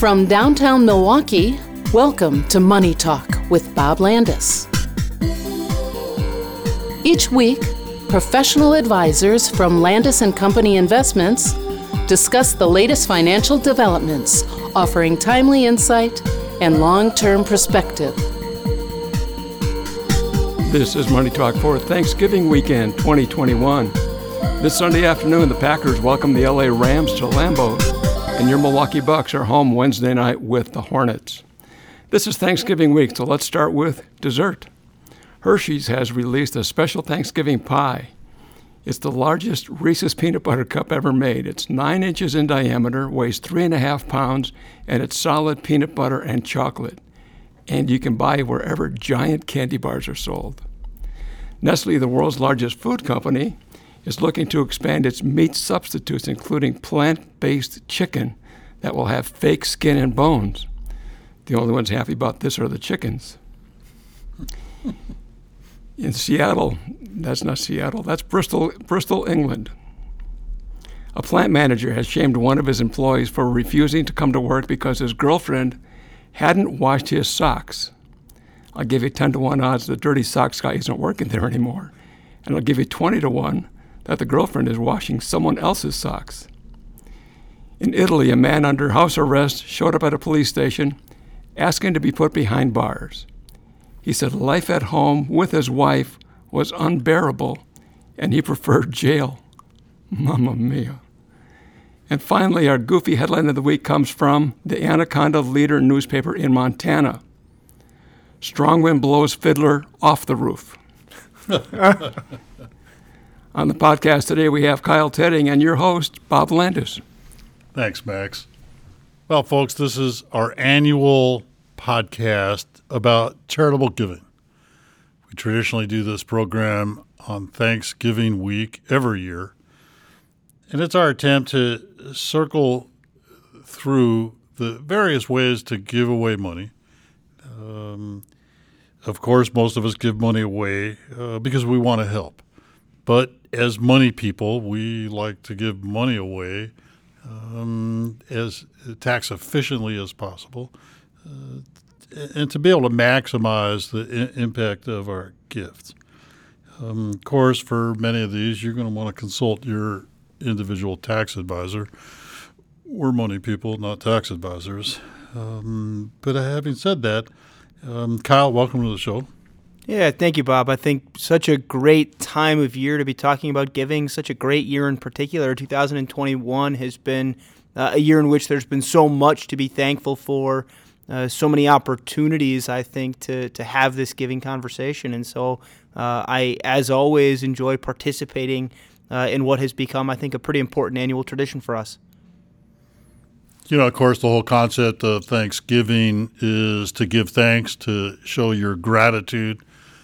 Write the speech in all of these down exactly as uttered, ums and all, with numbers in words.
From downtown Milwaukee, welcome to Money Talk with Bob Landis. Each week, professional advisors from Landis and Company Investments discuss the latest financial developments, offering timely insight and long-term perspective. This is Money Talk for Thanksgiving weekend twenty twenty-one. This Sunday afternoon, the Packers welcome the L A Rams to Lambeau, and your Milwaukee Bucks are home Wednesday night with the Hornets. This is Thanksgiving week, so let's start with dessert. Hershey's has released a special Thanksgiving pie. It's the largest Reese's peanut butter cup ever made. It's nine inches in diameter, weighs three and a half pounds, and it's solid peanut butter and chocolate. And you can buy wherever giant candy bars are sold. Nestle, the world's largest food company, is looking to expand its meat substitutes, including plant-based chicken that will have fake skin and bones. The only ones happy about this are the chickens. In Seattle, that's not Seattle, that's Bristol, Bristol, England. A plant manager has shamed one of his employees for refusing to come to work because his girlfriend hadn't washed his socks. I'll give you ten to one odds the dirty socks guy isn't working there anymore. And I'll give you twenty to one that the girlfriend is washing someone else's socks. In Italy, a man under house arrest showed up at a police station asking to be put behind bars. He said life at home with his wife was unbearable and he preferred jail. Mamma mia. And finally, our goofy headline of the week comes from the Anaconda Leader newspaper in Montana. Strong wind blows fiddler off the roof. On the podcast today, we have Kyle Tedding and your host, Bob Landis. Thanks, Max. Well, folks, this is our annual podcast about charitable giving. We traditionally do this program on Thanksgiving week every year. And it's our attempt to circle through the various ways to give away money. Um, of course, most of us give money away uh, because we want to help. But as money people, we like to give money away um, as tax efficiently as possible uh, and to be able to maximize the I- impact of our gifts. Um, of course, for many of these, you're going to want to consult your individual tax advisor. We're money people, not tax advisors. Um, but having said that, um, Kyle, welcome to the show. Yeah, thank you, Bob. I think such a great time of year to be talking about giving, such a great year in particular. two thousand twenty-one has been uh, a year in which there's been so much to be thankful for, uh, so many opportunities, I think, to, to have this giving conversation. And so uh, I, as always, enjoy participating uh, in what has become, I think, a pretty important annual tradition for us. You know, of course, the whole concept of Thanksgiving is to give thanks, to show your gratitude,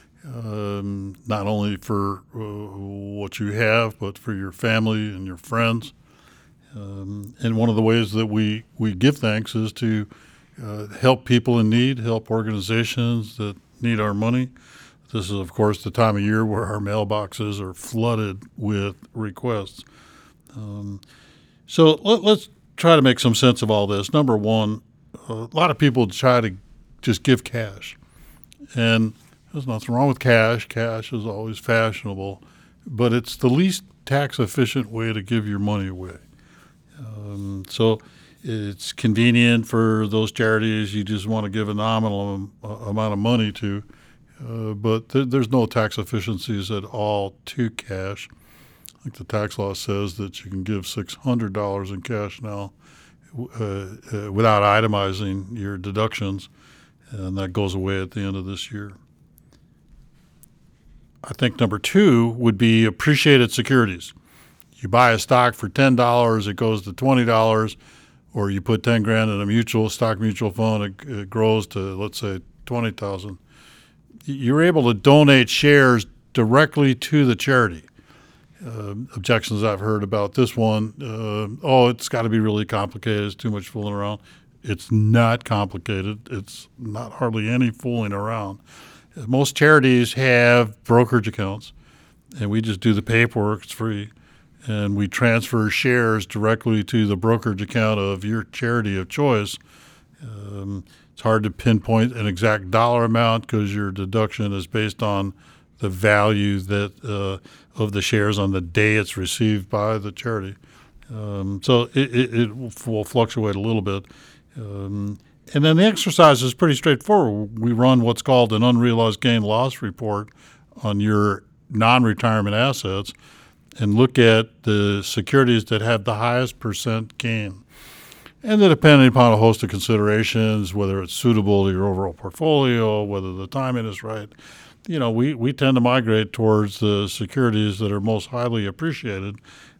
um, not only for uh, what you have, but for your family and your friends. Um, and one of the ways that we, we give thanks is to uh, help people in need, help organizations that need our money. This is, of course, the time of year where our mailboxes are flooded with requests. Um, so let, let's try to make some sense of all this. Number one, a lot of people try to just give cash. And there's nothing wrong with cash. Cash is always fashionable. But it's the least tax-efficient way to give your money away. Um, so it's convenient for those charities you just want to give a nominal amount of money to. Uh, but th- there's no tax efficiencies at all to cash. I think the tax law says that you can give six hundred dollars in cash now uh, uh, without itemizing your deductions, and that goes away at the end of this year. I think number two would be appreciated securities. You buy a stock for ten dollars, it goes to twenty dollars, or you put ten grand in a mutual stock mutual fund, it, it grows to, let's say, twenty thousand dollars. You're able to donate shares directly to the charity. Uh, objections I've heard about this one, uh, oh, it's got to be really complicated. It's too much fooling around. It's not complicated. It's not hardly any fooling around. Most charities have brokerage accounts, and we just do the paperwork. It's free. And we transfer shares directly to the brokerage account of your charity of choice Um, it's hard to pinpoint an exact dollar amount because your deduction is based on the value that uh, of the shares on the day it's received by the charity. Um, so it, it, it will fluctuate a little bit. Um, and then the exercise is pretty straightforward. We run what's called an unrealized gain loss report on your non-retirement assets and look at the securities that have the highest percent gain. And then depending upon a host of considerations, whether it's suitable to your overall portfolio, whether the timing is right, you know, we, we tend to migrate towards the securities that are most highly appreciated.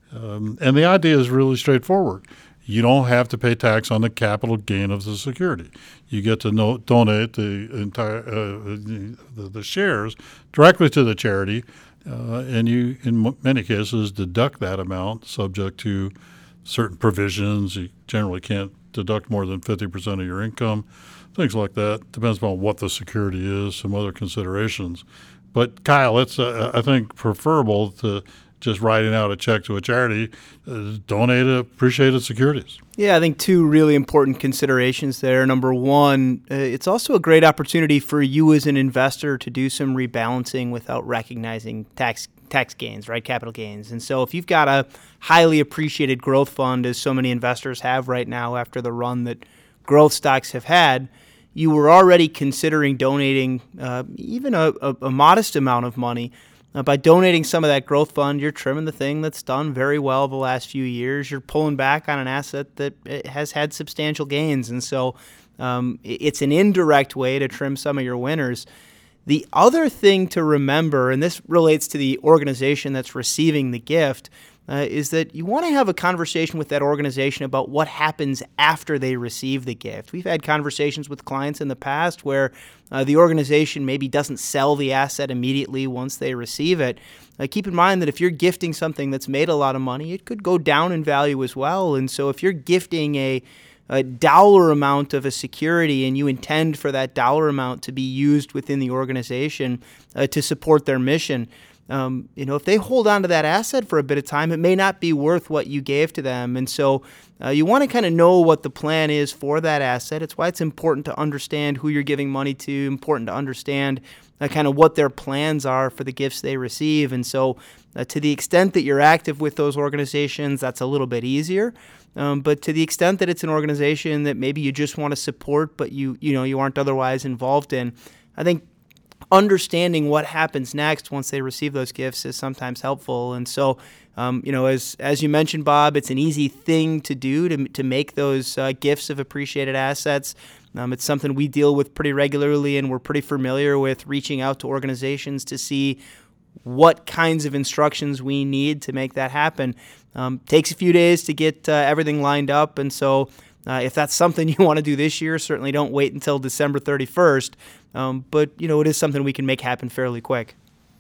Um, and the idea is really straightforward. You don't have to pay tax on the capital gain of the security. You get to no, donate the entire uh, the, the shares directly to the charity, uh, and you, in m- many cases, deduct that amount subject to certain provisions. You generally can't deduct more than fifty percent of your income, things like that. Depends upon what the security is, some other considerations. But Kyle, it's uh, I think preferable to just writing out a check to a charity, uh, donate appreciated securities. Yeah, I think two really important considerations there. Number one, uh, it's also a great opportunity for you as an investor to do some rebalancing without recognizing tax tax gains, right? Capital gains. And so if you've got a highly appreciated growth fund, as so many investors have right now after the run that growth stocks have had, you were already considering donating uh, even a, a, a modest amount of money. Uh, by donating some of that growth fund, you're trimming the thing that's done very well the last few years. You're pulling back on an asset that has had substantial gains. And so um, it's an indirect way to trim some of your winners. The other thing to remember, and this relates to the organization that's receiving the gift, uh, is that you want to have a conversation with that organization about what happens after they receive the gift. We've had conversations with clients in the past where uh, the organization maybe doesn't sell the asset immediately once they receive it. Uh, keep in mind that if you're gifting something that's made a lot of money, it could go down in value as well. And so if you're gifting a a dollar amount of a security and you intend for that dollar amount to be used within the organization uh, to support their mission, um, you know, if they hold on to that asset for a bit of time, it may not be worth what you gave to them. And so uh, you want to kind of know what the plan is for that asset. It's why it's important to understand who you're giving money to, important to understand uh, kind of what their plans are for the gifts they receive. And so uh, to the extent that you're active with those organizations, that's a little bit easier. Um, but to the extent that it's an organization that maybe you just want to support, but you you know you aren't otherwise involved in, I think understanding what happens next once they receive those gifts is sometimes helpful. And so, um, you know, as as you mentioned, Bob, it's an easy thing to do to to make those uh, gifts of appreciated assets. Um, it's something we deal with pretty regularly, and we're pretty familiar with reaching out to organizations to see what kinds of instructions we need to make that happen. Um, takes a few days to get uh, everything lined up, and so uh, if that's something you want to do this year, certainly don't wait until December thirty-first. Um, but you know, it is something we can make happen fairly quick.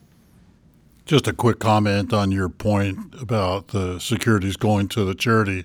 Just a quick comment on your point about the securities going to the charity.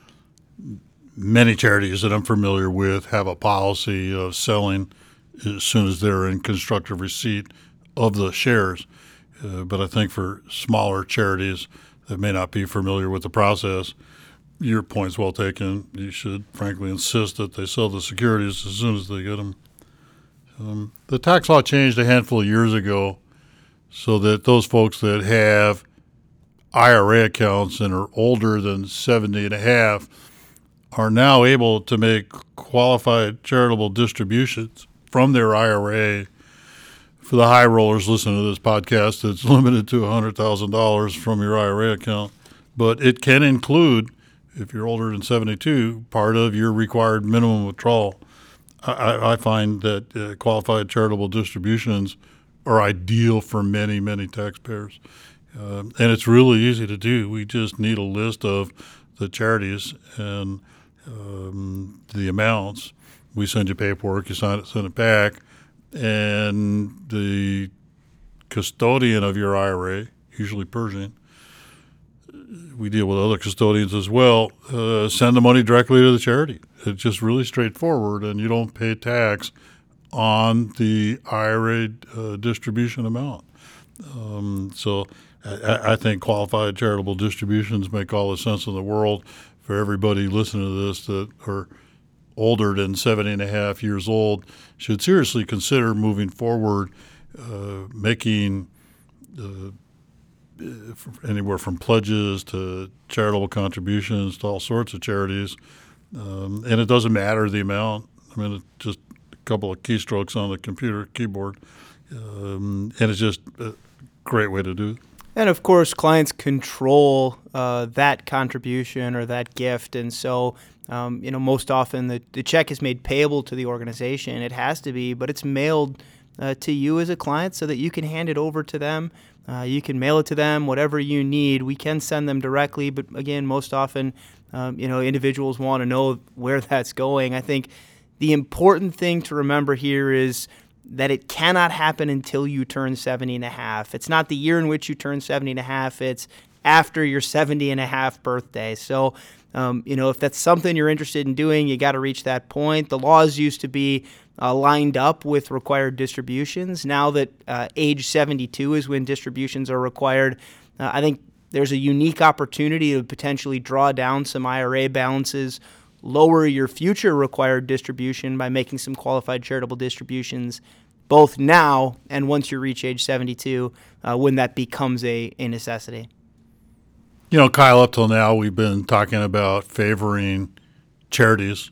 Many charities that I'm familiar with have a policy of selling as soon as they're in constructive receipt of the shares. Uh, but I think for smaller charities that may not be familiar with the process, your point's well taken. You should, frankly, insist that they sell the securities as soon as they get them. Um, the tax law changed a handful of years ago so that those folks that have I R A accounts and are older than seventy and a half are now able to make qualified charitable distributions from their I R A. For the high rollers listening to this podcast, it's limited to one hundred thousand dollars from your I R A account, but it can include, if you're older than seventy-two, part of your required minimum withdrawal. I, I find that uh, qualified charitable distributions are ideal for many, many taxpayers, uh, and it's really easy to do. We just need a list of the charities and um, the amounts. We send you paperwork, you sign it, send it back. And the custodian of your I R A, usually Pershing, we deal with other custodians as well, uh, send the money directly to the charity. It's just really straightforward, and you don't pay tax on the I R A uh, distribution amount. Um, so I, I think qualified charitable distributions make all the sense in the world for everybody listening to this that are older than seventy and a half years old should seriously consider moving forward, uh, making uh, anywhere from pledges to charitable contributions to all sorts of charities. Um, and it doesn't matter the amount. I mean, it's just a couple of keystrokes on the computer keyboard. Um, and it's just a great way to do it. And of course, clients control uh, that contribution or that gift. And so, um, you know, most often the, the check is made payable to the organization. It has to be, but it's mailed uh, to you as a client so that you can hand it over to them. Uh, you can mail it to them, whatever you need. We can send them directly, but again, most often, um, you know, individuals want to know where that's going. I think the important thing to remember here is that it cannot happen until you turn seventy and a half. It's not the year in which you turn seventy and a half. It's after your seventy and a half birthday. So, um, you know, if that's something you're interested in doing, you got to reach that point. The laws used to be Uh, lined up with required distributions. Now that uh, age seventy-two is when distributions are required, uh, I think there's a unique opportunity to potentially draw down some I R A balances, lower your future required distribution by making some qualified charitable distributions, both now and once you reach age seventy-two, uh, when that becomes a, a necessity. You know, Kyle, up till now, we've been talking about favoring charities.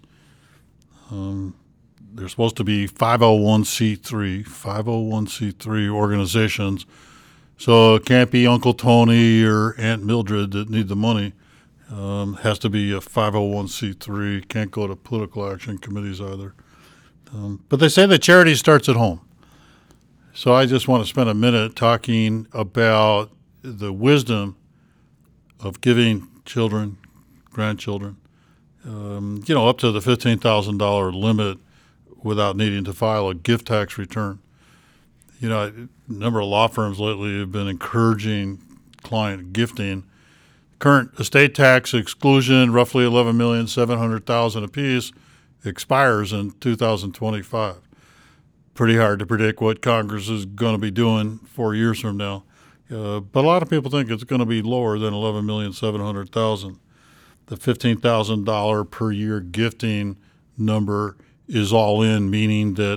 Um, They're supposed to be five oh one c three, five oh one c three organizations. So it can't be Uncle Tony or Aunt Mildred that need the money. Um, has to be a five oh one c three. Can't go to political action committees either. Um, but they say that charity starts at home. So I just want to spend a minute talking about the wisdom of giving children, grandchildren, um, you know, up to the fifteen thousand dollars limit without needing to file a gift tax return. You know, a number of law firms lately have been encouraging client gifting. Current estate tax exclusion, roughly eleven million seven hundred thousand dollars apiece, expires in two thousand twenty-five. Pretty hard to predict what Congress is going to be doing four years from now. Uh, but a lot of people think it's going to be lower than eleven million seven hundred thousand dollars. The fifteen thousand dollars per year gifting number is all in, meaning that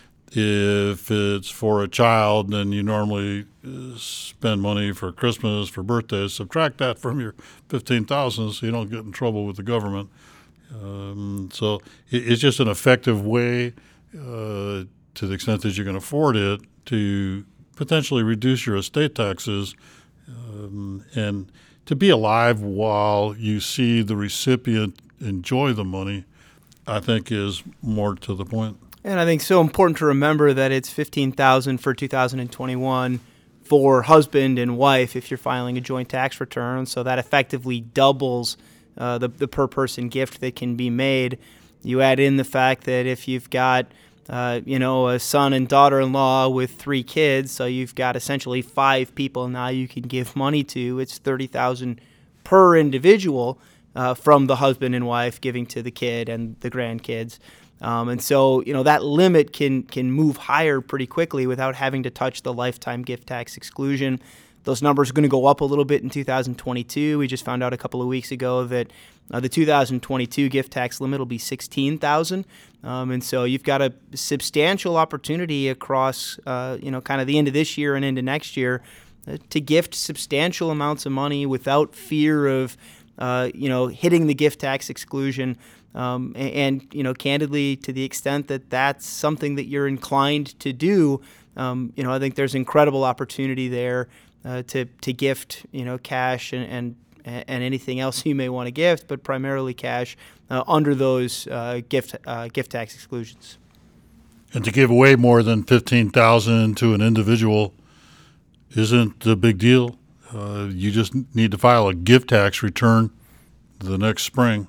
if it's for a child, then you normally spend money for Christmas, for birthdays. Subtract that from your fifteen thousand dollars so you don't get in trouble with the government. Um, so it, it's just an effective way, uh, to the extent that you can afford it, to potentially reduce your estate taxes um, and to be alive while you see the recipient enjoy the money, I think is more to the point. And I think so important to remember that it's fifteen thousand dollars for two thousand twenty-one for husband and wife if you're filing a joint tax return. So that effectively doubles uh, the, the per person gift that can be made. You add in the fact that if you've got uh, you know, a son and daughter-in-law with three kids, so you've got essentially five people now you can give money to. It's thirty thousand dollars per individual. Uh, from the husband and wife giving to the kid and the grandkids. Um, and so, you know, that limit can can move higher pretty quickly without having to touch the lifetime gift tax exclusion. Those numbers are going to go up a little bit in two thousand twenty-two. We just found out a couple of weeks ago that uh, the two thousand twenty-two gift tax limit will be sixteen thousand dollars. Um, and so you've got a substantial opportunity across, uh, you know, kind of the end of this year and into next year uh, to gift substantial amounts of money without fear of Uh, you know, hitting the gift tax exclusion, um, and, and, you know, candidly, to the extent that that's something that you're inclined to do, um, you know, I think there's incredible opportunity there uh, to to gift, you know, cash and and, and anything else you may want to gift, but primarily cash uh, under those uh, gift uh, gift tax exclusions. And to give away more than fifteen thousand dollars to an individual isn't a big deal. Uh, you just need to file a gift tax return the next spring.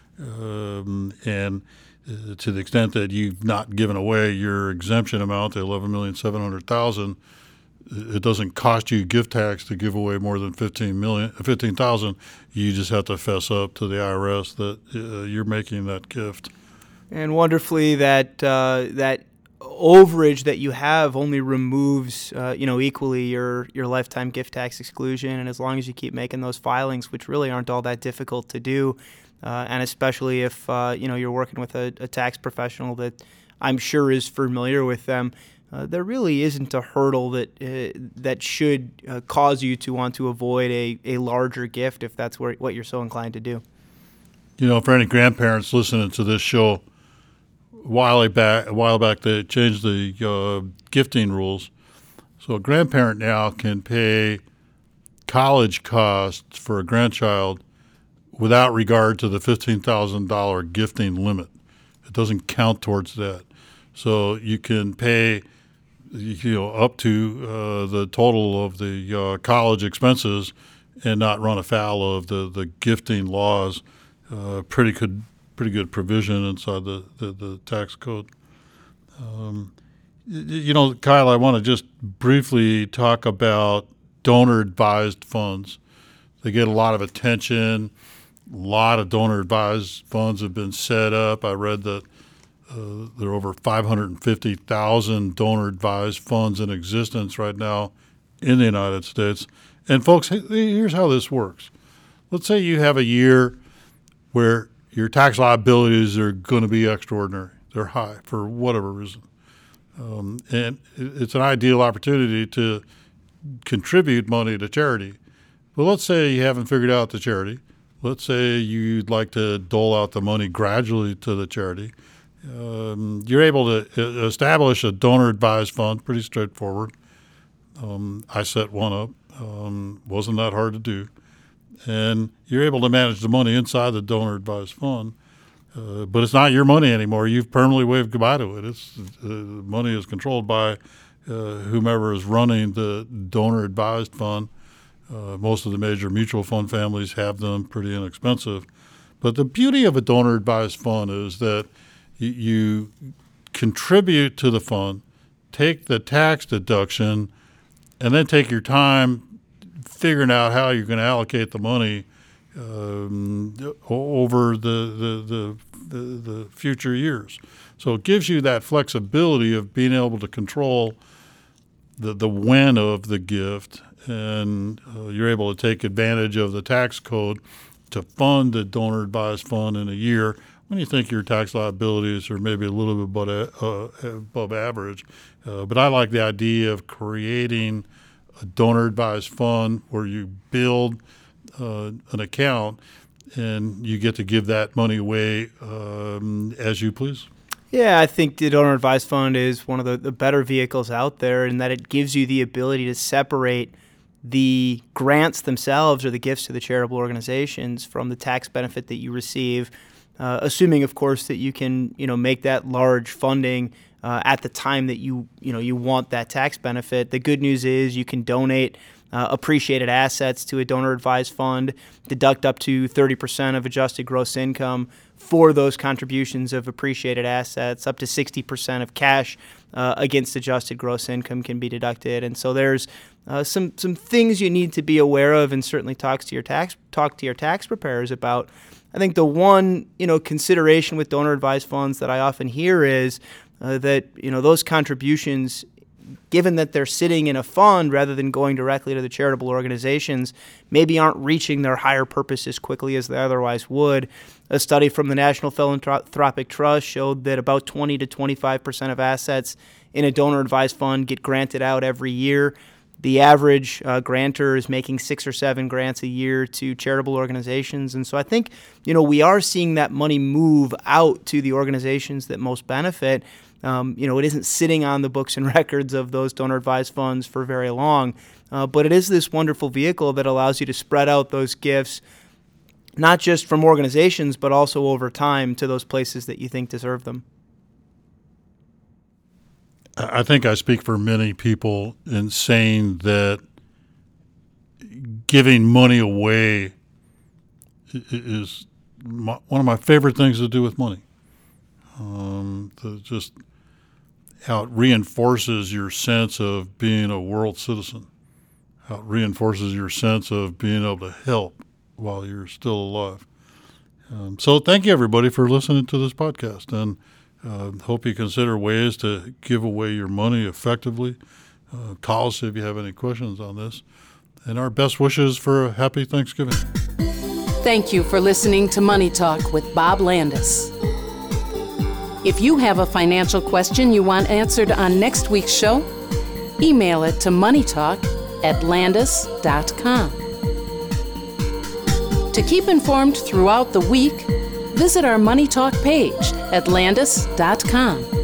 Um, and uh, to the extent that you've not given away your exemption amount, the eleven million seven hundred thousand dollars, it doesn't cost you gift tax to give away more than fifteen million, fifteen thousand dollars. You just have to fess up to the I R S that uh, you're making that gift. And wonderfully, that uh, that overage that you have only removes, uh, you know, equally your, your lifetime gift tax exclusion. And as long as you keep making those filings, which really aren't all that difficult to do, uh, and especially if uh, you know you're working with a, a tax professional that I'm sure is familiar with them. Uh, there really isn't a hurdle that uh, that should uh, cause you to want to avoid a, a larger gift if that's where, what you're so inclined to do. You know, for any grandparents listening to this show, a while back, a while back they changed the uh, gifting rules. So a grandparent now can pay college costs for a grandchild without regard to the fifteen thousand dollars gifting limit. It doesn't count towards that. So you can pay you know, up to uh, the total of the uh, college expenses and not run afoul of the, the gifting laws. Uh, pretty good, pretty good provision inside the, the, the tax code. Um, you know, Kyle, I want to just briefly talk about donor-advised funds. They get a lot of attention. A lot of donor-advised funds have been set up. I read that Uh, there are over five hundred fifty thousand donor-advised funds in existence right now in the United States. And folks, here's how this works. Let's say you have a year where your tax liabilities are going to be extraordinary. They're high for whatever reason. Um, and it's an ideal opportunity to contribute money to charity. But let's say you haven't figured out the charity. Let's say you'd like to dole out the money gradually to the charity. Um, you're able to establish a donor-advised fund, pretty straightforward. Um, I set one up. Um, wasn't that hard to do. And you're able to manage the money inside the donor-advised fund. Uh, but it's not your money anymore. You've permanently waved goodbye to it. It's uh, the money is controlled by uh, whomever is running the donor-advised fund. Uh, most of the major mutual fund families have them, pretty inexpensive. But the beauty of a donor-advised fund is that you contribute to the fund, take the tax deduction, and then take your time figuring out how you're going to allocate the money um, over the the, the the the future years. So it gives you that flexibility of being able to control the, the when of the gift, and uh, you're able to take advantage of the tax code to fund the donor-advised fund in a year when you think your tax liabilities are maybe a little bit above, uh, above average. Uh, but I like the idea of creating a donor-advised fund where you build uh, an account and you get to give that money away um, as you please. Yeah, I think the donor advised fund is one of the, the better vehicles out there in that it gives you the ability to separate the grants themselves or the gifts to the charitable organizations from the tax benefit that you receive, uh, assuming, of course, that you can, you know, make that large funding uh, at the time that you, you know, you want that tax benefit. The good news is you can donate uh, appreciated assets to a donor advised fund, deduct up to thirty percent of adjusted gross income for those contributions of appreciated assets. Up to sixty percent of cash uh, against adjusted gross income can be deducted. And so there's uh, some some things you need to be aware of, and certainly talks to your tax talk to your tax preparers about. I think the one you know consideration with donor advised funds that I often hear is uh, that you know those contributions, given that they're sitting in a fund rather than going directly to the charitable organizations, maybe aren't reaching their higher purpose as quickly as they otherwise would. A study from the National Philanthropic Trust showed that about twenty to twenty-five percent of assets in a donor-advised fund get granted out every year. The average uh, grantor is making six or seven grants a year to charitable organizations. And so I think, you know, we are seeing that money move out to the organizations that most benefit. Um, you know, it isn't sitting on the books and records of those donor-advised funds for very long, uh, but it is this wonderful vehicle that allows you to spread out those gifts, not just from organizations, but also over time to those places that you think deserve them. I think I speak for many people in saying that giving money away is my, one of my favorite things to do with money. Um, to just how it reinforces your sense of being a world citizen, how it reinforces your sense of being able to help while you're still alive. Um, so thank you, everybody, for listening to this podcast, and uh, hope you consider ways to give away your money effectively. Uh, call us if you have any questions on this. And our best wishes for a happy Thanksgiving. Thank you for listening to Money Talk with Bob Landis. If you have a financial question you want answered on next week's show, email it to moneytalk at landis dot com. To keep informed throughout the week, visit our Money Talk page at landis dot com.